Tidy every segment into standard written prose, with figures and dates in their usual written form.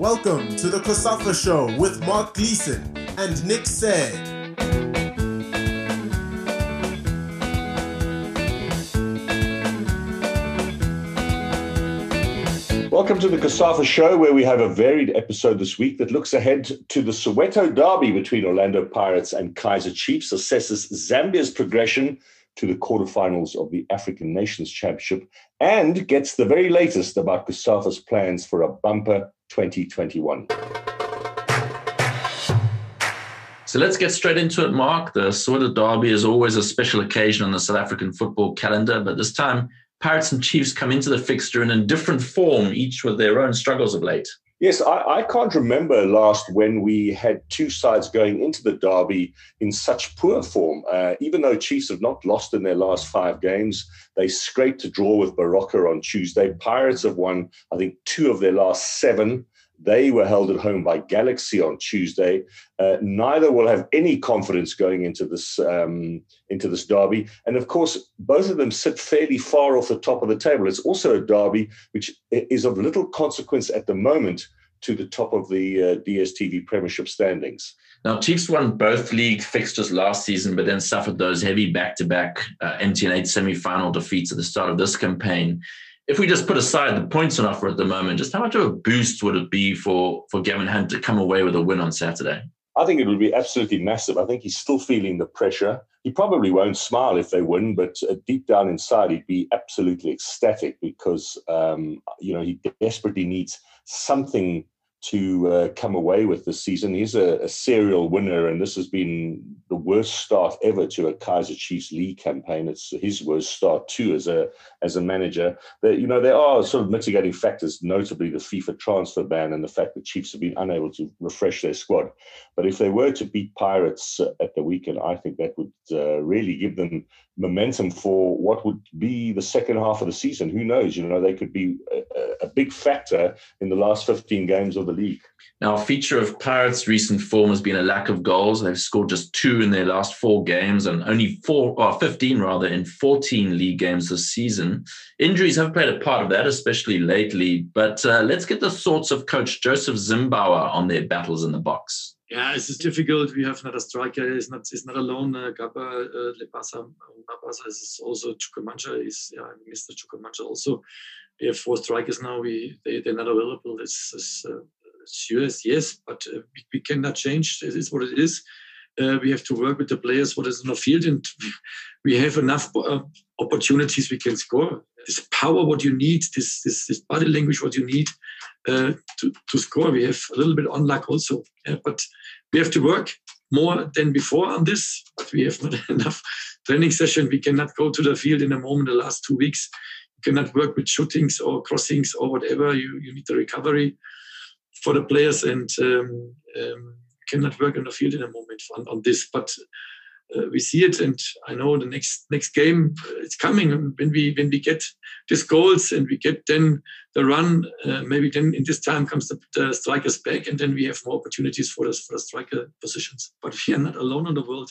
Welcome to the COSAFA Show with Mark Gleeson and Nick Said. Welcome to the COSAFA Show, where we have a varied episode this week that looks ahead to the Soweto derby between Orlando Pirates and Kaizer Chiefs, assesses Zambia's progression to the quarterfinals of the African Nations Championship, and gets the very latest about COSAFA's plans for a bumper 2021. So let's get straight into it, Mark. The Soweto derby is always a special occasion on the South African football calendar, but this time Pirates and Chiefs come into the fixture in a different form, each with their own struggles of late. Yes, I can't remember last when we had two sides going into the derby in such poor form. Even though Chiefs have not lost in their last 5 games, they scraped a draw with Baroka on Tuesday. Pirates have won, I think, 2 of their last 7. They were held at home by Galaxy on Tuesday. Neither will have any confidence going into this derby. And of course, both of them sit fairly far off the top of the table. It's also a derby which is of little consequence at the moment to the top of the DStv Premiership standings. Now, Chiefs won both league fixtures last season, but then suffered those heavy back-to-back MTN8 semi-final defeats at the start of this campaign. If we just put aside the points on offer at the moment, just how much of a boost would it be for Gavin Hunt to come away with a win on Saturday? I think it would be absolutely massive. I think he's still feeling the pressure. He probably won't smile if they win, but deep down inside, he'd be absolutely ecstatic because, he desperately needs something to come away with this season. He's a serial winner, and this has been the worst start ever to a Kaizer Chiefs league campaign. It's his worst start too as a manager. There are sort of mitigating factors, notably the FIFA transfer ban and the fact that Chiefs have been unable to refresh their squad. But if they were to beat Pirates at the weekend, I think that would really give them momentum for what would be the second half of the season. Who knows? They could be a big factor in the last 15 games of the league. Now, a feature of Pirates' recent form has been a lack of goals. They've scored just 2 in their last 4 games and only 15 in 14 league games this season. Injuries have played a part of that, especially lately. But let's get the thoughts of Coach Joseph Zimbauer on their battles in the box. Yeah, it's difficult. We have another striker. He's not alone. Gaba Lepasa is also Chukwuemeka. I missed the Chukwuemeka also. We have 4 strikers now. They're not available. It's serious, yes, but we cannot change. It is what it is. We have to work with the players what is in the field, and we have enough opportunities we can score. This power, what you need, this body language, what you need to score. We have a little bit on luck also, but we have to work more than before on this. But we have not enough training session. We cannot go to the field in a moment. The last 2 weeks, you cannot work with shootings or crossings or whatever. You need the recovery for the players, and cannot work on the field in a moment on this. But we see it, and I know the next game it's coming. When we get these goals and we get then the run, maybe then in this time comes the strikers back, and then we have more opportunities for the striker positions. But we are not alone in the world.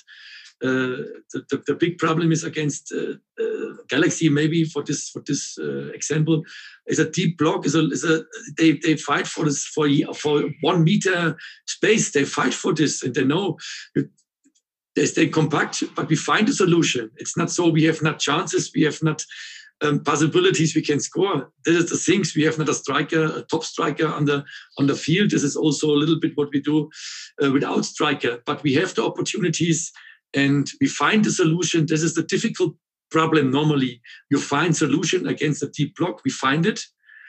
The big problem is against Galaxy. Maybe for this example, is a deep block. They fight for this for 1 meter space. They fight for this, and they know. They stay compact, but we find a solution. It's not so we have not chances, we have not possibilities we can score. This is the things. We have not a top striker on the field. This is also a little bit what we do without striker. But we have the opportunities, and we find the solution. This is the difficult problem. Normally, you find solution against a deep block. We find it,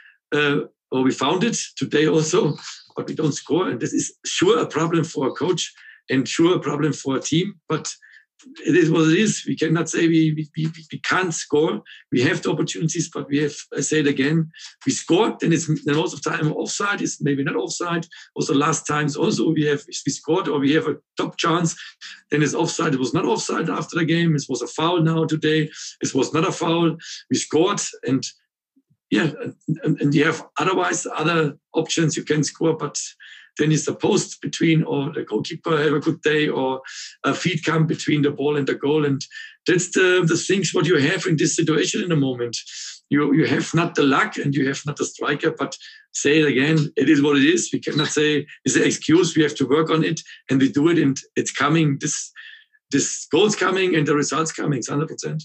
or we found it today also, but we don't score. And this is sure a problem for a coach, and sure a problem for a team, but it is what it is. We cannot say we can't score. We have the opportunities, but we have, I say it again, we scored, then most of the time offside, is maybe not offside. Also last times also we scored, or we have a top chance, then it's offside. It was not offside after the game. It was a foul now today. It was not a foul. We scored, and yeah, and you have otherwise other options you can score, but then it's the post between, or the goalkeeper have a good day, or a feed come between the ball and the goal. And that's the things what you have in this situation in the moment. you have not the luck and you have not the striker, but say it again, it is what it is. We cannot say it's an excuse. We have to work on it, and we do it, and it's coming. This goal's coming and the results coming, 100%.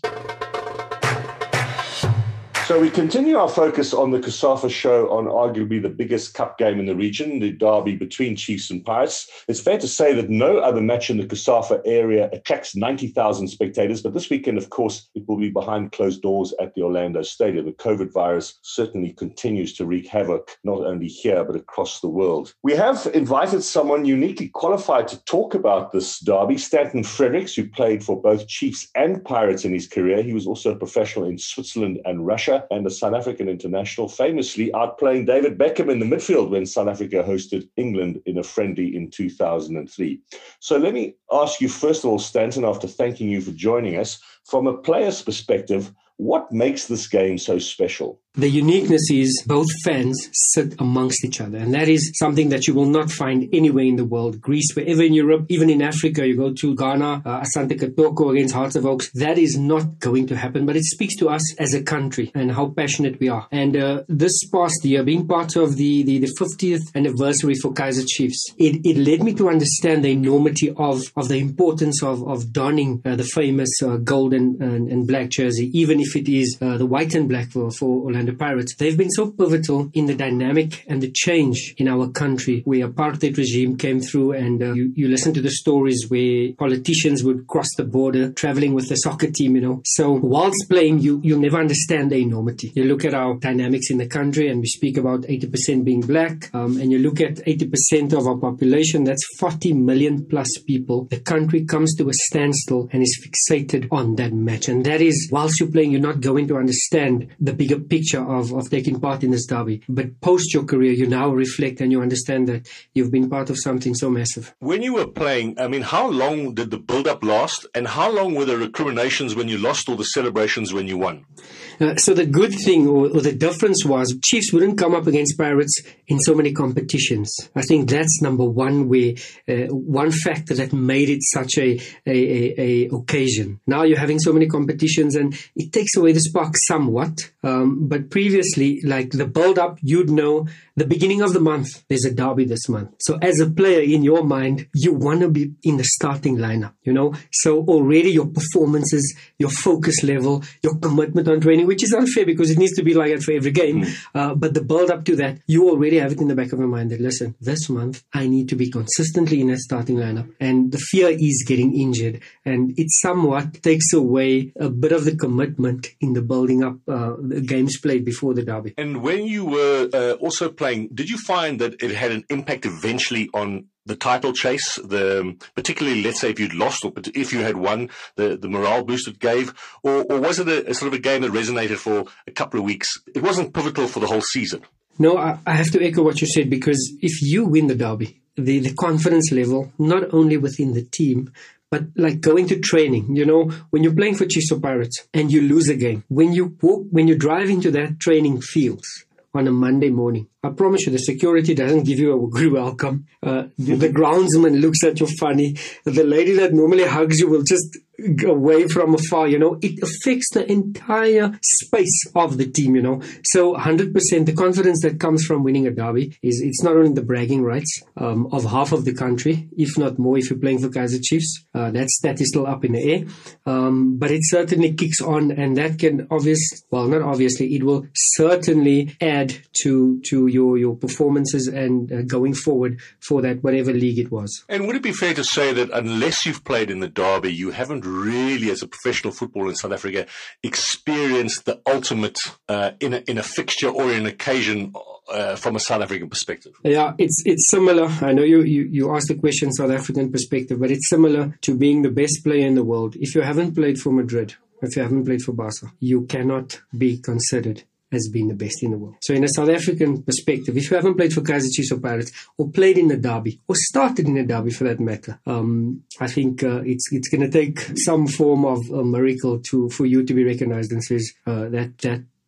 So we continue our focus on the COSAFA show on arguably the biggest cup game in the region, the derby between Chiefs and Pirates. It's fair to say that no other match in the COSAFA area attracts 90,000 spectators, but this weekend, of course, it will be behind closed doors at the Orlando Stadium. The COVID virus certainly continues to wreak havoc, not only here, but across the world. We have invited someone uniquely qualified to talk about this derby, Stanton Fredericks, who played for both Chiefs and Pirates in his career. He was also a professional in Switzerland and Russia, and a South African international, famously outplaying David Beckham in the midfield when South Africa hosted England in a friendly in 2003. So let me ask you, first of all, Stanton, after thanking you for joining us, from a player's perspective, what makes this game so special? The uniqueness is both fans sit amongst each other. And that is something that you will not find anywhere in the world. Greece, wherever in Europe, even in Africa, you go to Ghana, Asante Kotoko against Hearts of Oaks. That is not going to happen. But it speaks to us as a country and how passionate we are. And this past year, being part of the 50th anniversary for Kaizer Chiefs, it led me to understand the enormity of the importance of donning the famous gold and black jersey, even if it is the white and black for Orlando Pirates. They've been so pivotal in the dynamic and the change in our country, where apartheid regime came through, and you listen to the stories where politicians would cross the border traveling with the soccer team, So whilst playing, you'll never understand the enormity. You look at our dynamics in the country, and we speak about 80% being black, and you look at 80% of our population, that's 40 million plus people. The country comes to a standstill and is fixated on that match. And that is, whilst you're playing, you're not going to understand the bigger picture of taking part in this derby. But post your career, you now reflect and you understand that you've been part of something so massive. When you were playing, how long did the build-up last? And how long were the recriminations when you lost or the celebrations when you won? So the good thing or the difference was Chiefs wouldn't come up against Pirates in so many competitions. I think that's number one, where one factor that made it such a occasion. Now you're having so many competitions and it takes away the spark somewhat. But previously, like the build-up, you'd know the beginning of the month, there's a derby this month. So as a player, in your mind, you want to be in the starting lineup, So already your performances, your focus level, your commitment on training, which is unfair because it needs to be like that for every game. But the build-up to that, you already have it in the back of your mind that, listen, this month, I need to be consistently in that starting lineup. And the fear is getting injured. And it somewhat takes away a bit of the commitment in the building up the games played before the derby. And when you were also playing, did you find that it had an impact eventually on the title chase, particularly, let's say, if you'd lost or if you had won, the morale boost it gave? Or was it a sort of a game that resonated for a couple of weeks? It wasn't pivotal for the whole season. No, I have to echo what you said, because if you win the derby, the confidence level, not only within the team, but like going to training, when you're playing for Chiefs or Pirates and you lose a game, when you drive into that training fields on a Monday morning, I promise you, the security doesn't give you a good welcome. The groundsman looks at you funny. The lady that normally hugs you will just go away from afar, It affects the entire space of the team, So 100%, the confidence that comes from winning a derby it's not only the bragging rights of half of the country, if not more, if you're playing for Kaizer Chiefs. That stat is still up in the air. But it certainly kicks on, and that can it will certainly add to your performances and going forward for that, whatever league it was. And would it be fair to say that unless you've played in the derby, you haven't really, as a professional footballer in South Africa, experienced the ultimate in a fixture or in an occasion from a South African perspective? Yeah, it's similar. I know you asked the question South African perspective, but it's similar to being the best player in the world. If you haven't played for Madrid, if you haven't played for Barca, you cannot be considered as being the best in the world. So in a South African perspective, if you haven't played for Kaizer Chiefs or Pirates, or played in a derby, or started in a derby for that matter, I think it's going to take some form of a miracle for you to be recognized and says that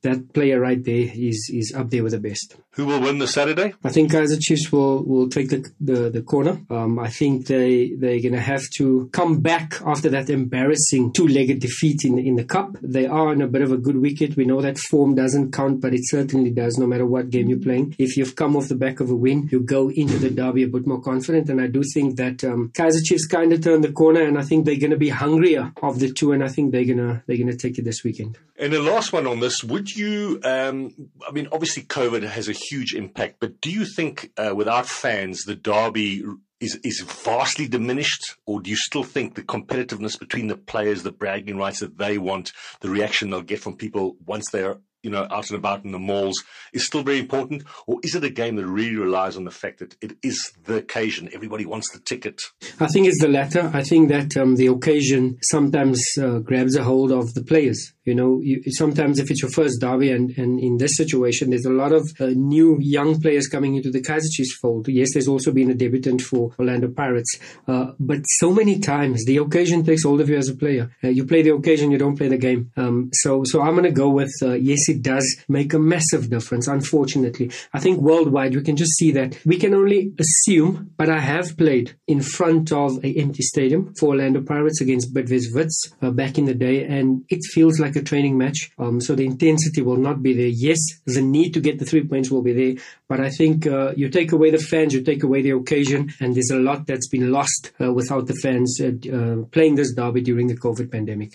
that player right there is up there with the best. Who will win this Saturday? I think Kaizer Chiefs will take the corner. I think they're going to have to come back after that embarrassing two-legged defeat in the cup. They are on a bit of a good wicket. We know that form doesn't count, but it certainly does no matter what game you're playing. If you've come off the back of a win, you go into the derby a bit more confident, and I do think that Kaizer Chiefs kind of turned the corner, and I think they're going to be hungrier of the two, and I think they're gonna take it this weekend. And the last one on this, would you, obviously COVID has a huge impact, but do you think without fans, the derby is vastly diminished, or do you still think the competitiveness between the players, the bragging rights that they want, the reaction they'll get from people once they're out and about in the malls is still very important? Or is it a game that really relies on the fact that it is the occasion? Everybody wants the ticket. I think it's the latter. I think that the occasion sometimes grabs a hold of the players. Sometimes if it's your first derby, and in this situation, there's a lot of new young players coming into the Kaizer Chiefs fold. Yes, there's also been a debutant for Orlando Pirates. But so many times, the occasion takes hold of you as a player. You play the occasion, you don't play the game. So I'm going to go with, yes, it does make a massive difference, unfortunately. I think worldwide, we can just see that. We can only assume, but I have played in front of an empty stadium for Orlando Pirates against Bidvest Wits back in the day, and it feels like a training match. So the intensity will not be there. Yes, the need to get the 3 points will be there, but I think you take away the fans, you take away the occasion, and there's a lot that's been lost without the fans playing this derby during the COVID pandemic.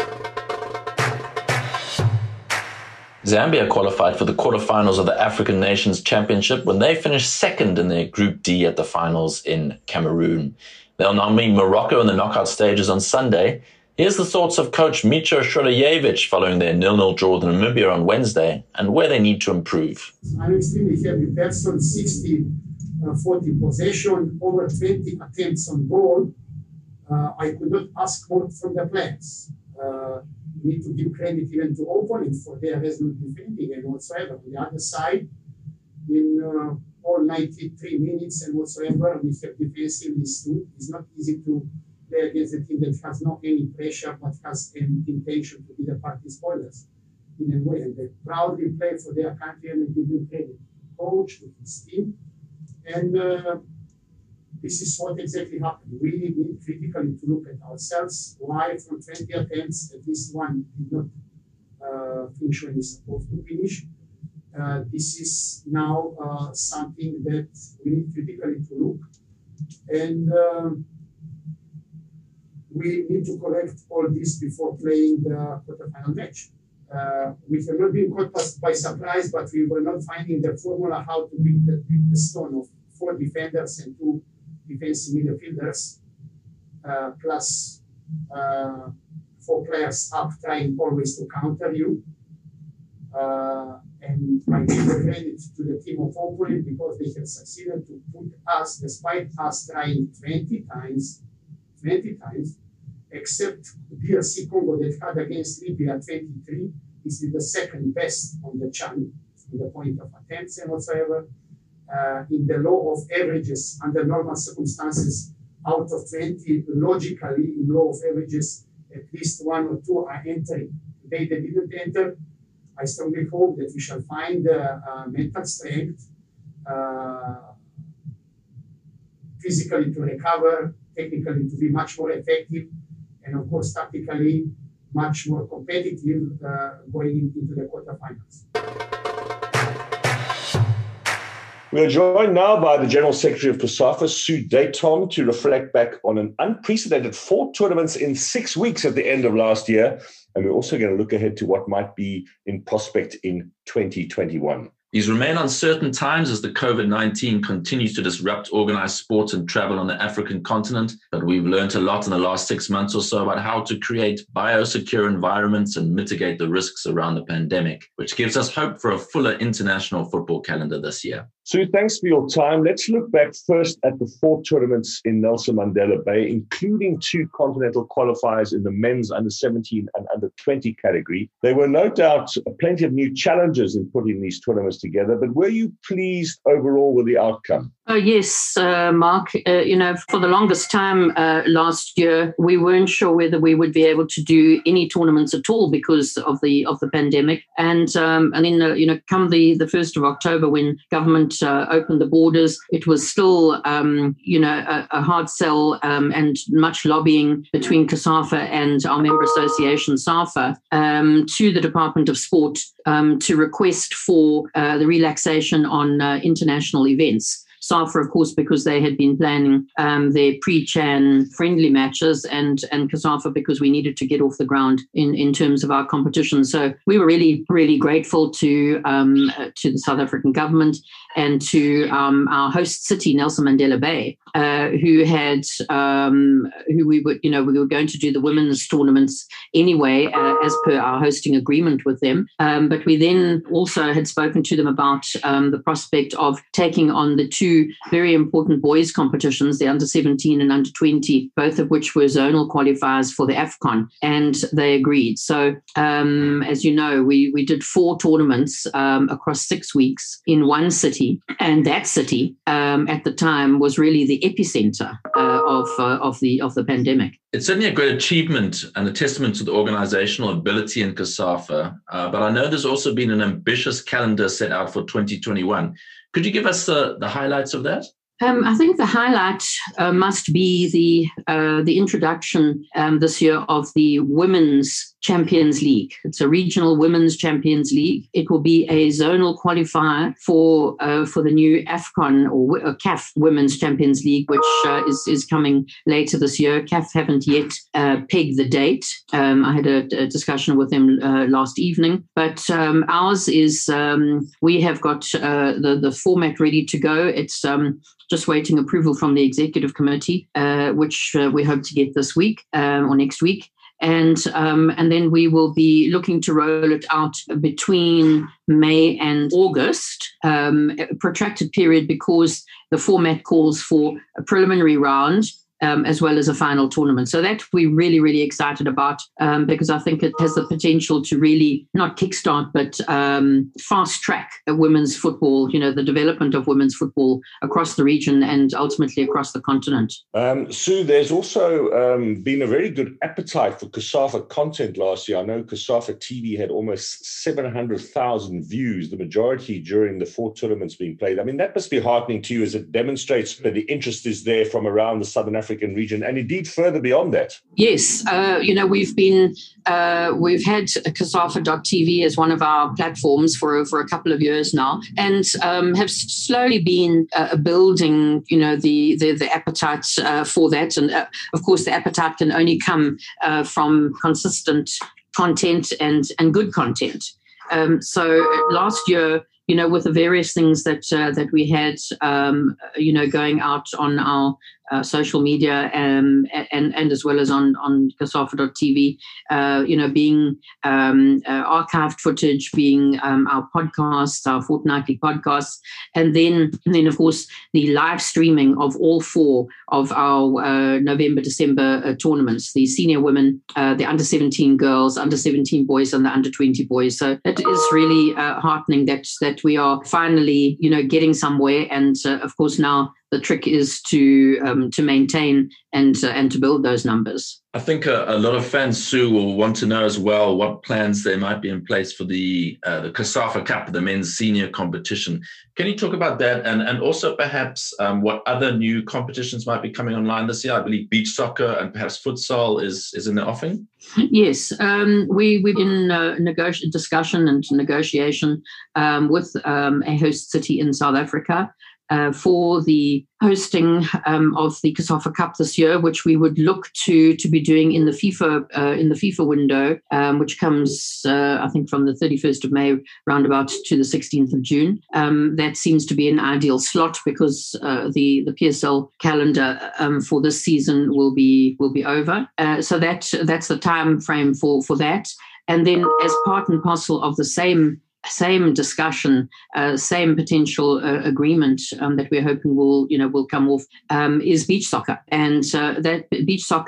Zambia qualified for the quarterfinals of the African Nations Championship when they finished second in their Group D at the finals in Cameroon. They'll now meet Morocco in the knockout stages on Sunday. Here's the thoughts of coach Micho Shroleyevich following their 0-0 draw with Namibia on Wednesday and where they need to improve. I'm extremely happy. Person 60-40 possession, over 20 attempts on goal. I could not ask more from the players. We need to give credit even to opponents for their resolute defending and whatsoever. On the other side, in all 93 minutes and whatsoever, we have defensively stood. It's not easy to play against a team that has not any pressure but has an intention to be the party spoilers in a way. And they proudly play for their country and they give them credit. Coach, to his team. And this is what exactly happened. We need critically to look at ourselves. Why from 20 attempts, at least one did not finish when he's supposed to finish. This is now something that we need critically to look. And we need to correct all this before playing the quarterfinal match. We have not been caught by surprise, but we were not finding the formula how to beat the stone of 4 defenders and 2 defensive midfielders, plus 4 players up trying always to counter you. And I give the credit to the team of opponent because they have succeeded to put us, despite us trying 20 times, except DRC Congo that had against Libya 23, is the second best on the CHAN from the point of attempts and whatsoever. In the law of averages, under normal circumstances, out of 20, logically, in law of averages, at least 1 or 2 are entering. Today they didn't enter. I strongly hope that we shall find mental strength, physically to recover, technically to be much more effective, and of course, tactically, much more competitive going into the quarterfinals. We are joined now by the General Secretary of COSAFA, Sue Dayton, to reflect back on an unprecedented 4 tournaments in 6 weeks at the end of last year. And we're also going to look ahead to what might be in prospect in 2021. These remain uncertain times as the COVID-19 continues to disrupt organized sports and travel on the African continent, but we've learned a lot in the last 6 months or so about how to create biosecure environments and mitigate the risks around the pandemic, which gives us hope for a fuller international football calendar this year. Sue, thanks for your time. Let's look back first at the 4 tournaments in Nelson Mandela Bay, including 2 continental qualifiers in the men's under-17 and under-20 category. There were no doubt plenty of new challenges in putting these tournaments together. But were you pleased overall with the outcome? Oh, yes, Mark. For the longest time last year, we weren't sure whether we would be able to do any tournaments at all because of the pandemic. And then, come the 1st of October, when government opened the borders, it was still, a hard sell and much lobbying between COSAFA and our member association, SAFA, to the Department of Sport to request for the relaxation on international events. SAFA, of course, because they had been planning their pre-Chan friendly matches, and COSAFA because we needed to get off the ground in terms of our competition. So we were really, really grateful to the South African government and to our host city, Nelson Mandela Bay, who we were going to do the women's tournaments anyway, as per our hosting agreement with them. But we then also had spoken to them about the prospect of taking on the two very important boys competitions, the under 17 and under 20, both of which were zonal qualifiers for the AFCON, and they agreed. So as you know, we did 4 tournaments across 6 weeks in one city, and that city at the time was really the epicenter of the pandemic. It's certainly a great achievement and a testament to the organizational ability in COSAFA, but I know there's also been an ambitious calendar set out for 2021. Could you give us the highlights of that? I think the highlight must be the introduction this year of the Women's Champions League. It's a regional Women's Champions League. It will be a zonal qualifier for the new AFCON or CAF Women's Champions League, which is coming later this year. CAF haven't yet pegged the date. I had a discussion with them last evening, but ours is we have got the format ready to go. It's just waiting approval from the executive committee, which we hope to get this week or next week. And then we will be looking to roll it out between May and August, a protracted period because the format calls for a preliminary round as well as a final tournament. So that we're really, really excited about because I think it has the potential to really not kickstart, but fast track women's football, the development of women's football across the region and ultimately across the continent. Sue, there's also been a very good appetite for COSAFA content last year. I know COSAFA TV had almost 700,000 views, the majority during the 4 tournaments being played. I mean, that must be heartening to you as it demonstrates that the interest is there from around the Southern African region and indeed further beyond that. Yes, we've had COSAFA.tv as one of our platforms for a couple of years now, and have slowly been building, the appetite for that. And of course, the appetite can only come from consistent content and good content. So last year, with the various things that we had, going out on our social media and as well as on COSAFA.tv, being archived footage, being our podcasts, our fortnightly podcasts, and then of course the live streaming of all 4 of our November-December tournaments: the senior women, the under 17 girls, under 17 boys, and the under 20 boys. So it is really heartening that we are finally, getting somewhere. And of course now the trick is to maintain and to build those numbers. I think a lot of fans, Sue, will want to know as well what plans there might be in place for the COSAFA Cup, the men's senior competition. Can you talk about that and also perhaps what other new competitions might be coming online this year? I believe beach soccer and perhaps futsal is in the offing. Yes, we're in discussion and negotiation with a host city in South Africa for the hosting of the COSAFA Cup this year, which we would look to be doing in the FIFA window, which comes I think from the 31st of May roundabout to the 16th of June. That seems to be an ideal slot because the PSL calendar for this season will be over. So that's the time frame for that. And then as part and parcel of the same discussion, same potential agreement that we're hoping will come off is beach soccer, and that beach soccer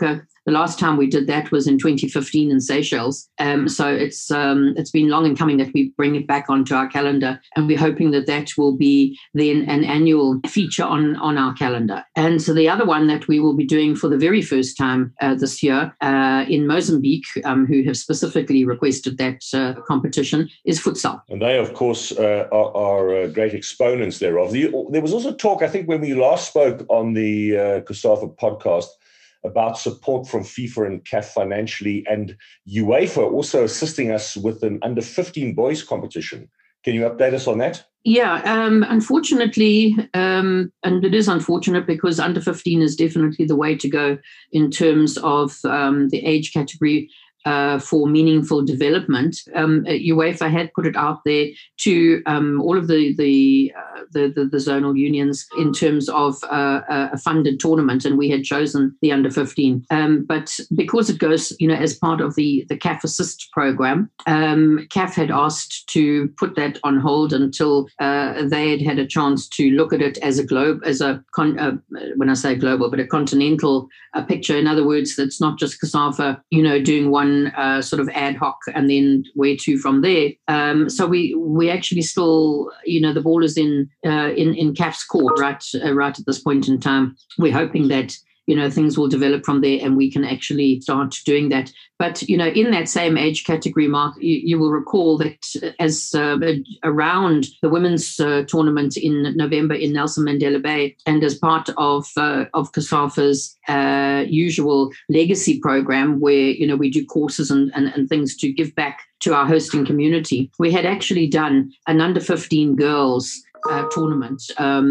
The last time we did that was in 2015 in Seychelles. So it's been long in coming that we bring it back onto our calendar, and we're hoping that will be then an annual feature on our calendar. And so the other one that we will be doing for the very first time this year in Mozambique, who have specifically requested that competition, is futsal. And they, of course, are great exponents thereof. There was also talk, I think, when we last spoke on the COSAFA podcast about support from FIFA and CAF financially, and UEFA also assisting us with an under-15 boys competition. Can you update us on that? Yeah, unfortunately, and it is unfortunate because under 15 is definitely the way to go in terms of the age category for meaningful development. UEFA had put it out there to all of the zonal unions in terms of a funded tournament, and we had chosen the under 15. But because it goes, as part of the CAF Assist program, CAF had asked to put that on hold until they had a chance to look at it as a globe, when I say global, but a continental picture. In other words, that's not just COSAFA, doing one sort of ad hoc and then where to from there. So we actually still, the ball is in CAF's court right at this point in time. We're hoping that things will develop from there and we can actually start doing that. But, in that same age category, Mark, you will recall that as around the women's tournament in November in Nelson Mandela Bay, and as part of COSAFA's usual legacy program where, we do courses and things to give back to our hosting community, we had actually done an under 15 girls tournament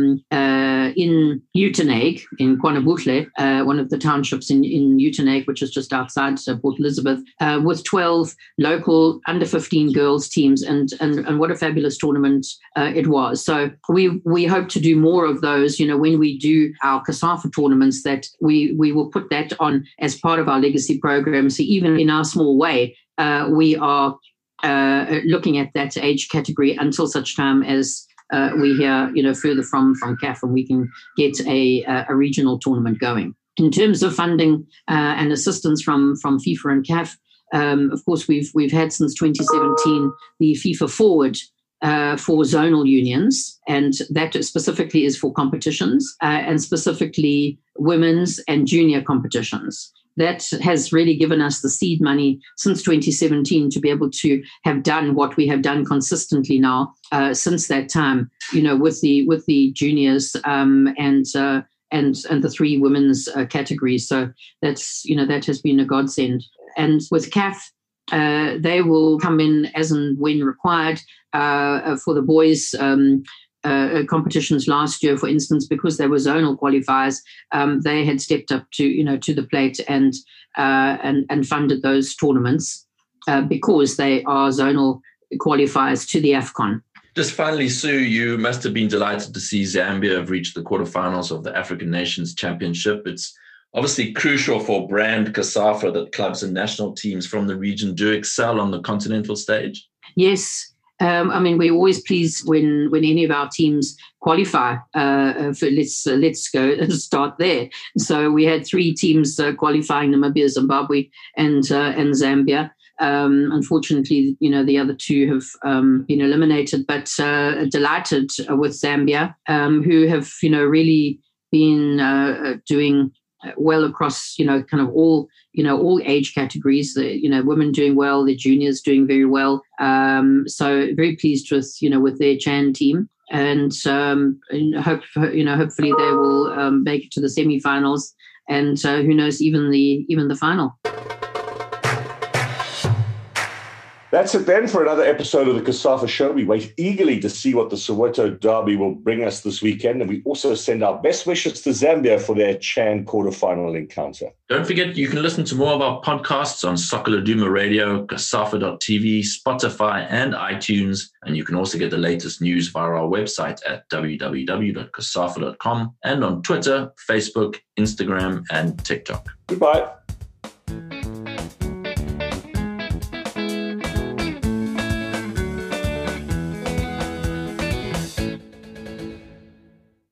in Uitenhage, in KwaNobuhle, one of the townships in Uitenhage, which is just outside Port Elizabeth, with 12 local under 15 girls teams, and what a fabulous tournament it was. So we hope to do more of those, when we do our COSAFA tournaments, that we will put that on as part of our legacy program. So even in our small way, we are looking at that age category until such time as we hear, further from CAF and we can get a regional tournament going. In terms of funding and assistance from FIFA and CAF, of course, we've had since 2017 the FIFA Forward for zonal unions, and that specifically is for competitions and specifically women's and junior competitions. That has really given us the seed money since 2017 to be able to have done what we have done consistently now since that time, with the juniors and the three women's categories. So that's, that has been a godsend. And with CAF, they will come in as and when required for the boys' competitions last year, for instance, because they were zonal qualifiers. They had stepped up to the plate and funded those tournaments because they are zonal qualifiers to the AFCON. Just finally, Sue, you must have been delighted to see Zambia have reached the quarterfinals of the African Nations Championship. It's obviously crucial for brand COSAFA that clubs and national teams from the region do excel on the continental stage. Yes. We're always pleased when any of our teams qualify. Let's go and start there. So we had 3 teams qualifying: Namibia, Zimbabwe, and Zambia. Unfortunately, the other 2 have been eliminated. But delighted with Zambia, who have really been doing well across kind of all age categories. The women doing well, the juniors doing very well. So very pleased with their Chan team, and hopefully they will make it to the semi-finals, and who knows, even the final. That's it then for another episode of the COSAFA Show. We wait eagerly to see what the Soweto Derby will bring us this weekend, and we also send our best wishes to Zambia for their Chan quarterfinal encounter. Don't forget, you can listen to more of our podcasts on Soccer Laduma Radio, COSAFA.tv, Spotify, and iTunes. And you can also get the latest news via our website at www.cosafa.com and on Twitter, Facebook, Instagram, and TikTok. Goodbye.